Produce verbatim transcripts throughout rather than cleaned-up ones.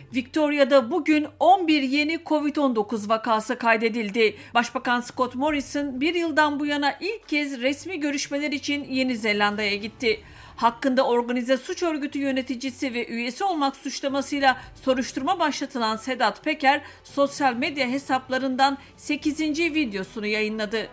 Victoria'da bugün on bir yeni kovid on dokuz vakası kaydedildi. Başbakan Scott Morrison bir yıldan bu yana ilk kez resmi görüşmeler için Yeni Zelanda'ya gitti. Hakkında organize suç örgütü yöneticisi ve üyesi olmak suçlamasıyla soruşturma başlatılan Sedat Peker, sosyal medya hesaplarından sekizinci videosunu yayınladı.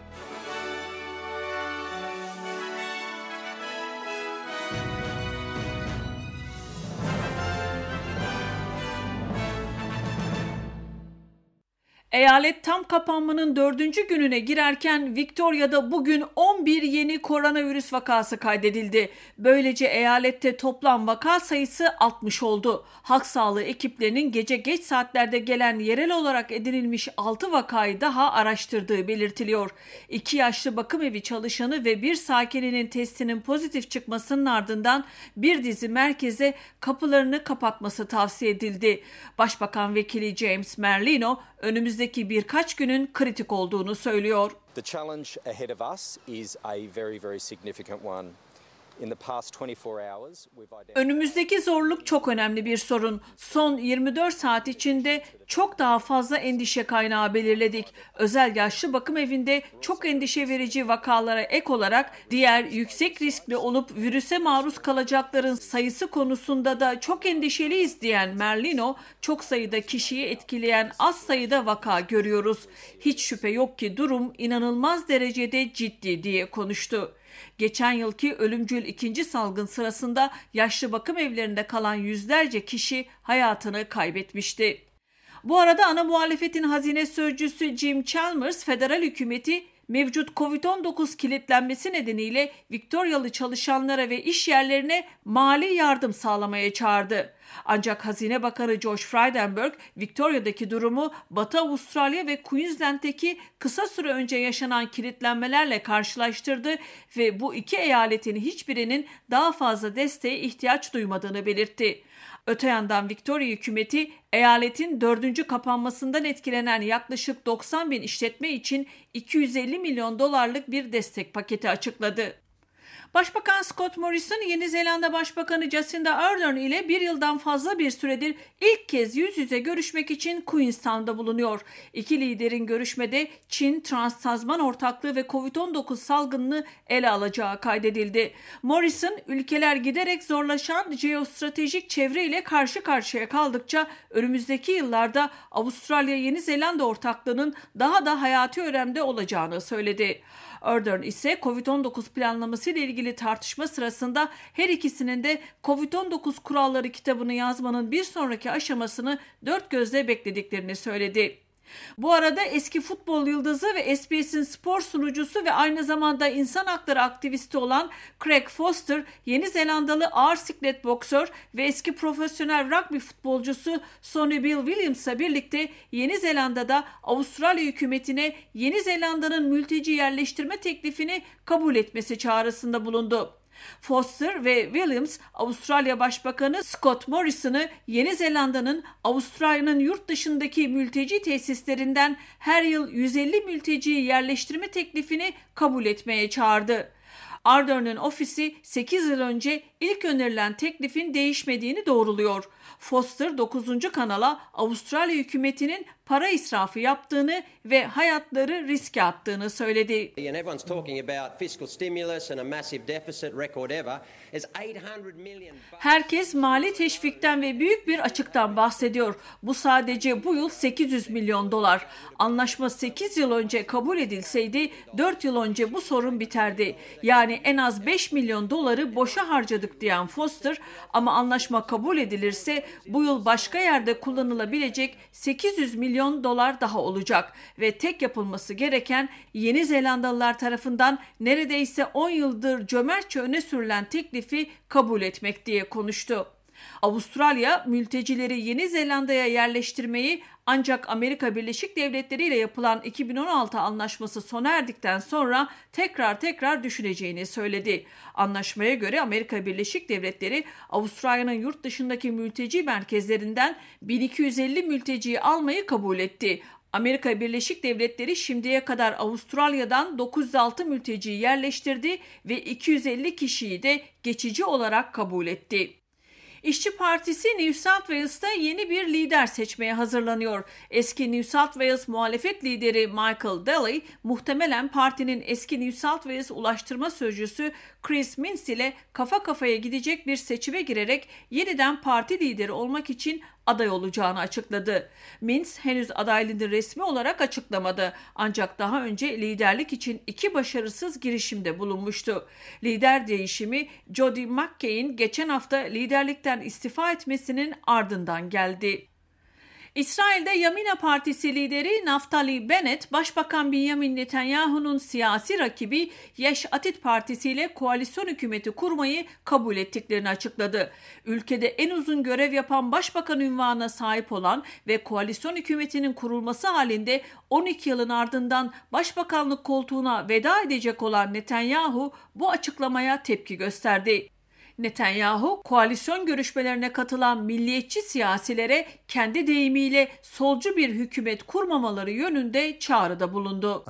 Eyalet tam kapanmanın dördüncü gününe girerken Victoria'da bugün on bir yeni koronavirüs vakası kaydedildi. Böylece eyalette toplam vaka sayısı altmış oldu. Halk sağlığı ekiplerinin gece geç saatlerde gelen yerel olarak edinilmiş altı vakayı daha araştırdığı belirtiliyor. İki yaşlı bakım evi çalışanı ve bir sakininin testinin pozitif çıkmasının ardından bir dizi merkeze kapılarını kapatması tavsiye edildi. Başbakan Vekili James Merlino, önümüzdeki birkaç günün kritik olduğunu söylüyor. The challenge ahead of us is a very very significant one. In the past twenty-four hours, we've identified... Önümüzdeki zorluk çok önemli bir sorun. Son yirmi dört saat içinde çok daha fazla endişe kaynağı belirledik. Özel yaşlı bakım evinde çok endişe verici vakalara ek olarak diğer yüksek riskli olup virüse maruz kalacakların sayısı konusunda da çok endişeliyiz diyen Merlino, çok sayıda kişiyi etkileyen az sayıda vaka görüyoruz. Hiç şüphe yok ki durum inanılmaz derecede ciddi diye konuştu. Geçen yılki ölümcül ikinci salgın sırasında yaşlı bakım evlerinde kalan yüzlerce kişi hayatını kaybetmişti. Bu arada ana muhalefetin hazine sözcüsü Jim Chalmers, federal hükümeti mevcut kovid on dokuz kilitlenmesi nedeniyle Victorialı çalışanlara ve iş yerlerine mali yardım sağlamaya çağırdı. Ancak Hazine Bakanı Josh Frydenberg, Victoria'daki durumu Batı Avustralya ve Queensland'deki kısa süre önce yaşanan kilitlenmelerle karşılaştırdı ve bu iki eyaletin hiçbirinin daha fazla desteğe ihtiyaç duymadığını belirtti. Öte yandan Victoria hükümeti eyaletin dördüncü kapanmasından etkilenen yaklaşık doksan bin işletme için iki yüz elli milyon dolarlık bir destek paketi açıkladı. Başbakan Scott Morrison, Yeni Zelanda Başbakanı Jacinda Ardern ile bir yıldan fazla bir süredir ilk kez yüz yüze görüşmek için Queenstown'da bulunuyor. İki liderin görüşmede Çin, Trans-Tazman ortaklığı ve kovid on dokuz salgınını ele alacağı kaydedildi. Morrison, ülkeler giderek zorlaşan jeostratejik çevre ile karşı karşıya kaldıkça önümüzdeki yıllarda Avustralya-Yeni Zelanda ortaklığının daha da hayati önemde olacağını söyledi. Ardern ise kovid on dokuz planlaması ile ilgili tartışma sırasında her ikisinin de kovid on dokuz kuralları kitabını yazmanın bir sonraki aşamasını dört gözle beklediklerini söyledi. Bu arada eski futbol yıldızı ve S B S'in spor sunucusu ve aynı zamanda insan hakları aktivisti olan Craig Foster, Yeni Zelandalı ağır siklet boksör ve eski profesyonel rugby futbolcusu Sonny Bill Williams'la birlikte Yeni Zelanda'da Avustralya hükümetine Yeni Zelanda'nın mülteci yerleştirme teklifini kabul etmesi çağrısında bulundu. Foster ve Williams, Avustralya Başbakanı Scott Morrison'ı Yeni Zelanda'nın Avustralya'nın yurt dışındaki mülteci tesislerinden her yıl yüz elli mülteciyi yerleştirme teklifini kabul etmeye çağırdı. Ardern'ın ofisi sekiz yıl önce ilk önerilen teklifin değişmediğini doğruluyor. Foster dokuzuncu kanala Avustralya hükümetinin para israfı yaptığını ve hayatları riske attığını söyledi. Herkes mali teşvikten ve büyük bir açıktan bahsediyor. Bu sadece bu yıl sekiz yüz milyon dolar. Anlaşma sekiz yıl önce kabul edilseydi dört yıl önce bu sorun biterdi. Yani en az beş milyon doları boşa harcadık diyen Foster, ama anlaşma kabul edilirse bu yıl başka yerde kullanılabilecek sekiz yüz milyon dolar daha olacak ve tek yapılması gereken Yeni Zelandalılar tarafından neredeyse on yıldır cömertçe öne sürülen teklifi kabul etmek diye konuştu. Avustralya mültecileri Yeni Zelanda'ya yerleştirmeyi ancak Amerika Birleşik Devletleri ile yapılan iki bin on altı anlaşması sona erdikten sonra tekrar tekrar düşüneceğini söyledi. Anlaşmaya göre Amerika Birleşik Devletleri Avustralya'nın yurt dışındaki mülteci merkezlerinden bin iki yüz elli mülteciyi almayı kabul etti. Amerika Birleşik Devletleri şimdiye kadar Avustralya'dan dokuz yüz altı mülteciyi yerleştirdi ve iki yüz elli kişiyi de geçici olarak kabul etti. İşçi Partisi New South Wales'ta yeni bir lider seçmeye hazırlanıyor. Eski New South Wales muhalefet lideri Michael Daly, muhtemelen partinin eski New South Wales Ulaştırma Sözcüsü Chris Minns ile kafa kafaya gidecek bir seçime girerek yeniden parti lideri olmak için aday olacağını açıkladı. Minns henüz adaylığını resmi olarak açıklamadı. Ancak daha önce liderlik için iki başarısız girişimde bulunmuştu. Lider değişimi Jody McKay'in geçen hafta liderlikten istifa etmesinin ardından geldi. İsrail'de Yamina Partisi lideri Naftali Bennett, Başbakan Benjamin Netanyahu'nun siyasi rakibi Yesh Atid Partisi ile koalisyon hükümeti kurmayı kabul ettiklerini açıkladı. Ülkede en uzun görev yapan başbakan unvanına sahip olan ve koalisyon hükümetinin kurulması halinde on iki yılın ardından başbakanlık koltuğuna veda edecek olan Netanyahu bu açıklamaya tepki gösterdi. Netanyahu, koalisyon görüşmelerine katılan milliyetçi siyasilere kendi deyimiyle solcu bir hükümet kurmamaları yönünde çağrıda bulundu.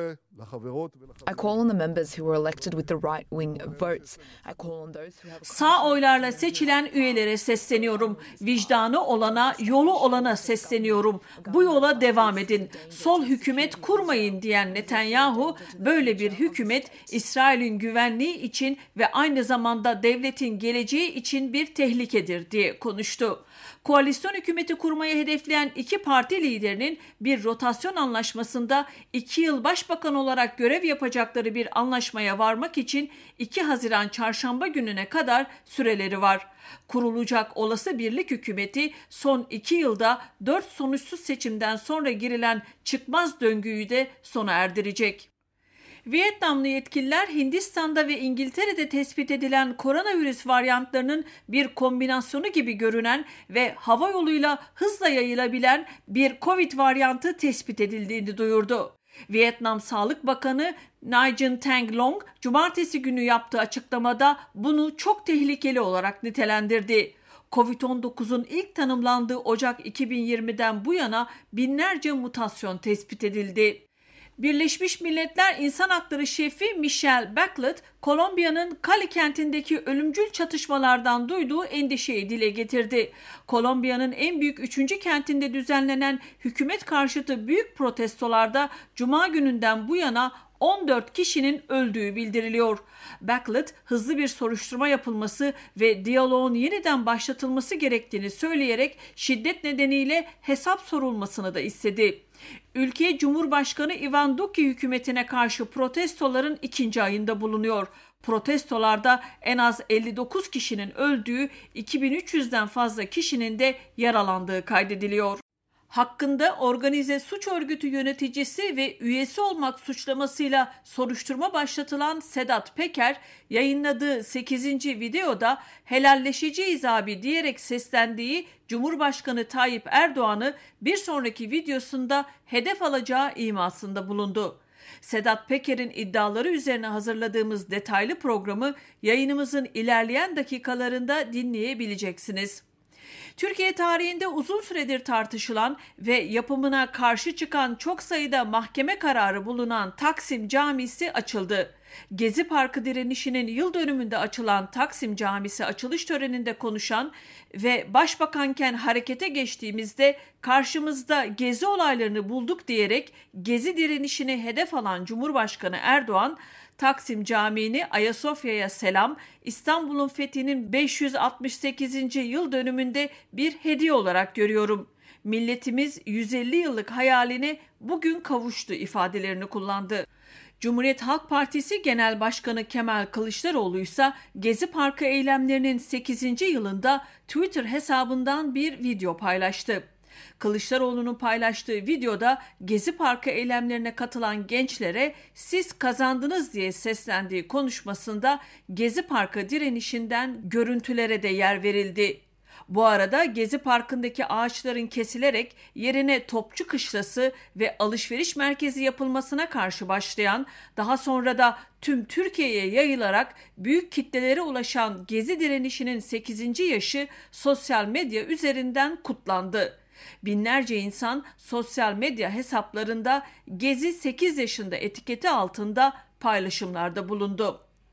I call on the members who were elected with the right-wing votes. I call on those who have... Sağ oylarla seçilen üyelere sesleniyorum. Vicdanı olana, yolu olana sesleniyorum. Bu yola devam edin. Sol hükümet kurmayın diyen Netanyahu, böyle bir hükümet İsrail'in güvenliği için ve aynı zamanda devletin geleceği için bir tehlikedir diye konuştu. Koalisyon hükümeti kurmayı hedefleyen iki parti liderinin bir rotasyon anlaşmasında iki yıl başbakan olarak görev yapacakları bir anlaşmaya varmak için iki Haziran çarşamba gününe kadar süreleri var. Kurulacak olası birlik hükümeti son iki yılda dört sonuçsuz seçimden sonra girilen çıkmaz döngüyü de sona erdirecek. Vietnamlı yetkililer Hindistan'da ve İngiltere'de tespit edilen koronavirüs varyantlarının bir kombinasyonu gibi görünen ve hava yoluyla hızla yayılabilen bir Covid varyantı tespit edildiğini duyurdu. Vietnam Sağlık Bakanı Nguyen Thanh Long, cumartesi günü yaptığı açıklamada bunu çok tehlikeli olarak nitelendirdi. kovid on dokuzun ilk tanımlandığı Ocak iki bin yirmiden bu yana binlerce mutasyon tespit edildi. Birleşmiş Milletler İnsan Hakları Şefi Michelle Bachelet, Kolombiya'nın Cali kentindeki ölümcül çatışmalardan duyduğu endişeyi dile getirdi. Kolombiya'nın en büyük üçüncü kentinde düzenlenen hükümet karşıtı büyük protestolarda Cuma gününden bu yana on dört kişinin öldüğü bildiriliyor. Bachelet, hızlı bir soruşturma yapılması ve diyaloğun yeniden başlatılması gerektiğini söyleyerek şiddet nedeniyle hesap sorulmasını da istedi. Ülke Cumhurbaşkanı Ivan Duque hükümetine karşı protestoların ikinci ayında bulunuyor. Protestolarda en az elli dokuz kişinin öldüğü, iki bin üç yüzden fazla kişinin de yaralandığı kaydediliyor. Hakkında organize suç örgütü yöneticisi ve üyesi olmak suçlamasıyla soruşturma başlatılan Sedat Peker, yayınladığı sekizinci videoda helalleşeceğiz abi diyerek seslendiği Cumhurbaşkanı Tayyip Erdoğan'ı bir sonraki videosunda hedef alacağı imasında bulundu. Sedat Peker'in iddiaları üzerine hazırladığımız detaylı programı yayınımızın ilerleyen dakikalarında dinleyebileceksiniz. Türkiye tarihinde uzun süredir tartışılan ve yapımına karşı çıkan çok sayıda mahkeme kararı bulunan Taksim Camisi açıldı. Gezi Parkı direnişinin yıl dönümünde açılan Taksim Camisi açılış töreninde konuşan ve başbakanken harekete geçtiğimizde karşımızda gezi olaylarını bulduk diyerek gezi direnişini hedef alan Cumhurbaşkanı Erdoğan, Taksim Camii'ni Ayasofya'ya selam, İstanbul'un fethinin beş yüz altmış sekizinci yıl dönümünde bir hediye olarak görüyorum. Milletimiz yüz elli yıllık hayaline bugün kavuştu ifadelerini kullandı. Cumhuriyet Halk Partisi Genel Başkanı Kemal Kılıçdaroğlu ise Gezi Parkı eylemlerinin sekizinci yılında Twitter hesabından bir video paylaştı. Kılıçdaroğlu'nun paylaştığı videoda Gezi Parkı eylemlerine katılan gençlere siz kazandınız diye seslendiği konuşmasında Gezi Parkı direnişinden görüntülere de yer verildi. Bu arada Gezi Parkı'ndaki ağaçların kesilerek yerine Topçu Kışlası ve alışveriş merkezi yapılmasına karşı başlayan, daha sonra da tüm Türkiye'ye yayılarak büyük kitlelere ulaşan Gezi direnişinin sekizinci yaşı sosyal medya üzerinden kutlandı. Binlerce insan sosyal medya hesaplarında Gezi sekiz yaşında etiketi altında paylaşımlarda bulundu.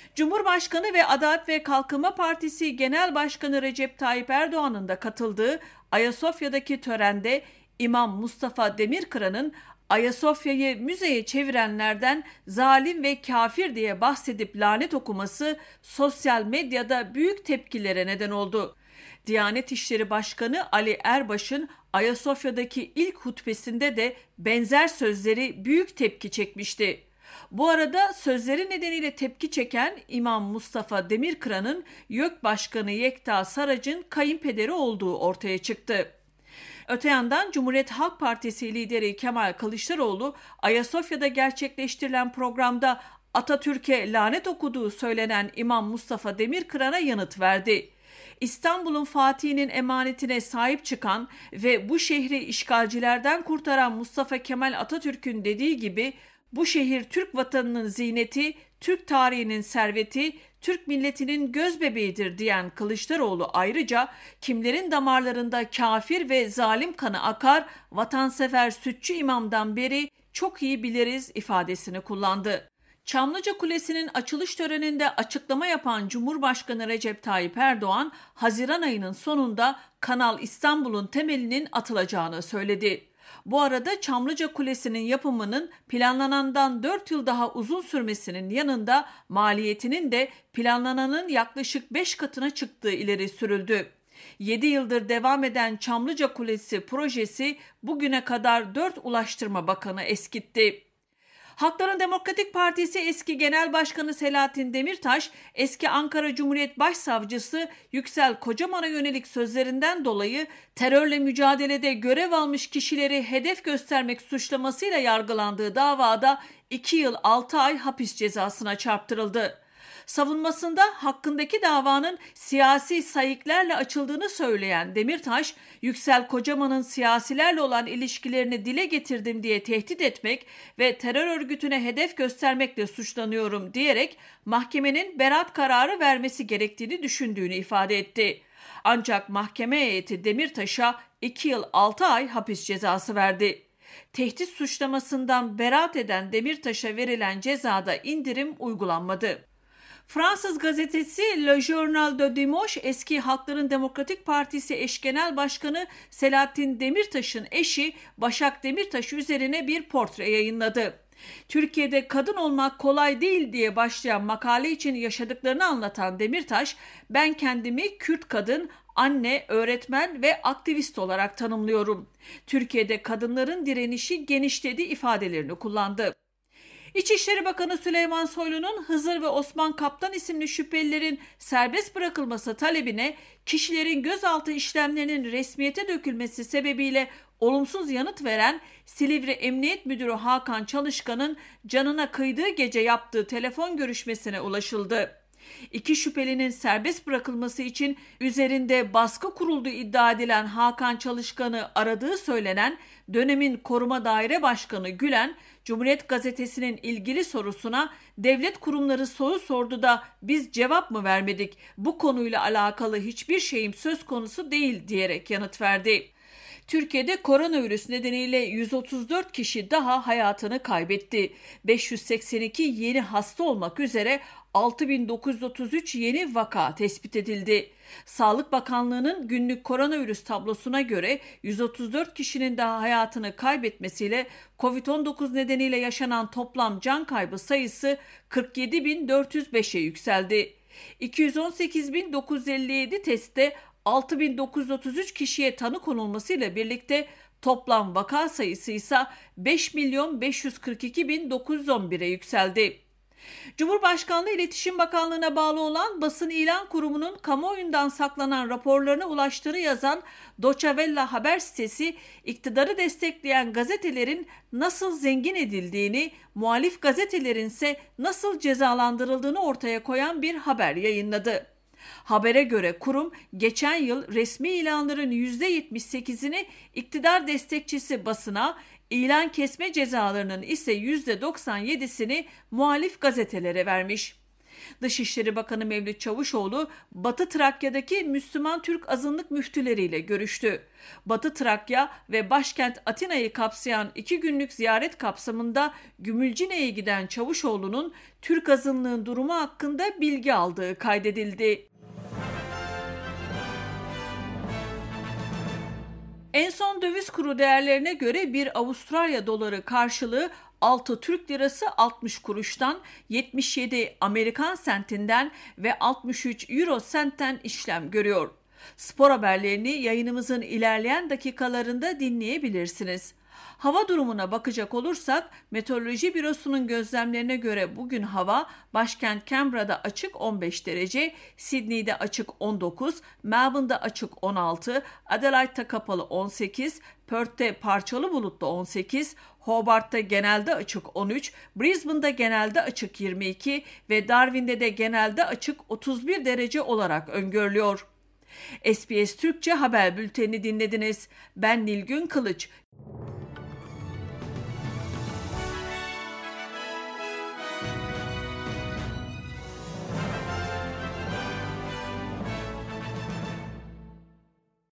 Cumhurbaşkanı ve Adalet ve Kalkınma Partisi Genel Başkanı Recep Tayyip Erdoğan'ın da katıldığı Ayasofya'daki törende İmam Mustafa Demirkıran'ın Ayasofya'yı müzeye çevirenlerden zalim ve kafir diye bahsedip lanet okuması sosyal medyada büyük tepkilere neden oldu. Diyanet İşleri Başkanı Ali Erbaş'ın Ayasofya'daki ilk hutbesinde de benzer sözleri büyük tepki çekmişti. Bu arada sözleri nedeniyle tepki çeken İmam Mustafa Demirkıran'ın YÖK Başkanı Yekta Saraç'ın kayınpederi olduğu ortaya çıktı. Öte yandan Cumhuriyet Halk Partisi lideri Kemal Kılıçdaroğlu Ayasofya'da gerçekleştirilen programda Atatürk'e lanet okuduğu söylenen İmam Mustafa Demirkıran'a yanıt verdi. İstanbul'un fatihinin emanetine sahip çıkan ve bu şehri işgalcilerden kurtaran Mustafa Kemal Atatürk'ün dediği gibi bu şehir Türk vatanının ziyneti, Türk tarihinin serveti, Türk milletinin gözbebeğidir diyen Kılıçdaroğlu ayrıca kimlerin damarlarında kafir ve zalim kanı akar, vatansever sütçü imamdan beri çok iyi biliriz ifadesini kullandı. Çamlıca Kulesi'nin açılış töreninde açıklama yapan Cumhurbaşkanı Recep Tayyip Erdoğan, Haziran ayının sonunda Kanal İstanbul'un temelinin atılacağını söyledi. Bu arada Çamlıca Kulesi'nin yapımının planlanandan dört yıl daha uzun sürmesinin yanında maliyetinin de planlananın yaklaşık beş katına çıktığı ileri sürüldü. yedi yıldır devam eden Çamlıca Kulesi projesi bugüne kadar dört Ulaştırma Bakanı eskitti. Halkların Demokratik Partisi eski Genel Başkanı Selahattin Demirtaş, eski Ankara Cumhuriyet Başsavcısı Yüksel Kocaman'a yönelik sözlerinden dolayı terörle mücadelede görev almış kişileri hedef göstermek suçlamasıyla yargılandığı davada iki yıl altı ay hapis cezasına çarptırıldı. Savunmasında hakkındaki davanın siyasi sayıklarla açıldığını söyleyen Demirtaş, Yüksel Kocaman'ın siyasilerle olan ilişkilerini dile getirdim diye tehdit etmek ve terör örgütüne hedef göstermekle suçlanıyorum diyerek mahkemenin beraat kararı vermesi gerektiğini düşündüğünü ifade etti. Ancak mahkeme heyeti Demirtaş'a iki yıl altı ay hapis cezası verdi. Tehdit suçlamasından beraat eden Demirtaş'a verilen cezada indirim uygulanmadı. Fransız gazetesi Le Journal de Dimanche eski Halkların Demokratik Partisi eş genel başkanı Selahattin Demirtaş'ın eşi Başak Demirtaş üzerine bir portre yayınladı. Türkiye'de kadın olmak kolay değil diye başlayan makale için yaşadıklarını anlatan Demirtaş, ben kendimi Kürt kadın, anne, öğretmen ve aktivist olarak tanımlıyorum. Türkiye'de kadınların direnişi genişledi ifadelerini kullandı. İçişleri Bakanı Süleyman Soylu'nun Hızır ve Osman Kaptan isimli şüphelilerin serbest bırakılması talebine kişilerin gözaltı işlemlerinin resmiyete dökülmesi sebebiyle olumsuz yanıt veren Silivri Emniyet Müdürü Hakan Çalışkan'ın canına kıydığı gece yaptığı telefon görüşmesine ulaşıldı. İki şüphelinin serbest bırakılması için üzerinde baskı kurulduğu iddia edilen Hakan Çalışkan'ı aradığı söylenen dönemin Koruma Daire Başkanı Gülen, Cumhuriyet Gazetesi'nin ilgili sorusuna devlet kurumları soru sordu da biz cevap mı vermedik, bu konuyla alakalı hiçbir şeyim söz konusu değil diyerek yanıt verdi. Türkiye'de koronavirüs nedeniyle yüz otuz dört kişi daha hayatını kaybetti. beş yüz seksen iki yeni hasta olmak üzere altı bin dokuz yüz otuz üç yeni vaka tespit edildi. Sağlık Bakanlığı'nın günlük koronavirüs tablosuna göre yüz otuz dört kişinin daha hayatını kaybetmesiyle kovid on dokuz nedeniyle yaşanan toplam can kaybı sayısı kırk yedi bin dört yüz beşe yükseldi. iki yüz on sekiz bin dokuz yüz elli yedi testte altı bin dokuz yüz otuz üç kişiye tanı konulmasıyla birlikte toplam vaka sayısı ise beş milyon beş yüz kırk iki bin dokuz yüz on bire yükseldi. Cumhurbaşkanlığı İletişim Bakanlığı'na bağlı olan Basın İlan Kurumu'nun kamuoyundan saklanan raporlarına ulaştığını yazan Deutsche Welle haber sitesi, iktidarı destekleyen gazetelerin nasıl zengin edildiğini, muhalif gazetelerin ise nasıl cezalandırıldığını ortaya koyan bir haber yayınladı. Habere göre kurum geçen yıl resmi ilanların yüzde yetmiş sekizini iktidar destekçisi basına, ilan kesme cezalarının ise yüzde doksan yedisini muhalif gazetelere vermiş. Dışişleri Bakanı Mevlüt Çavuşoğlu, Batı Trakya'daki Müslüman Türk azınlık müftüleriyle görüştü. Batı Trakya ve başkent Atina'yı kapsayan iki günlük ziyaret kapsamında Gümülcine'ye giden Çavuşoğlu'nun Türk azınlığın durumu hakkında bilgi aldığı kaydedildi. En son döviz kuru değerlerine göre bir Avustralya doları karşılığı altı Türk lirası altmış kuruştan, yetmiş yedi Amerikan sentinden ve altmış üç Euro sentten işlem görüyor. Spor haberlerini yayınımızın ilerleyen dakikalarında dinleyebilirsiniz. Hava durumuna bakacak olursak, Meteoroloji Bürosu'nun gözlemlerine göre bugün hava başkent Canberra'da açık on beş derece, Sydney'de açık on dokuz, Melbourne'da açık on altı, Adelaide'da kapalı on sekiz, Perth'te parçalı bulutlu on sekiz, Hobart'ta genelde açık on üç, Brisbane'da genelde açık yirmi iki ve Darwin'de de genelde açık otuz bir derece olarak öngörülüyor. S B S Türkçe haber bültenini dinlediniz. Ben Nilgün Kılıç.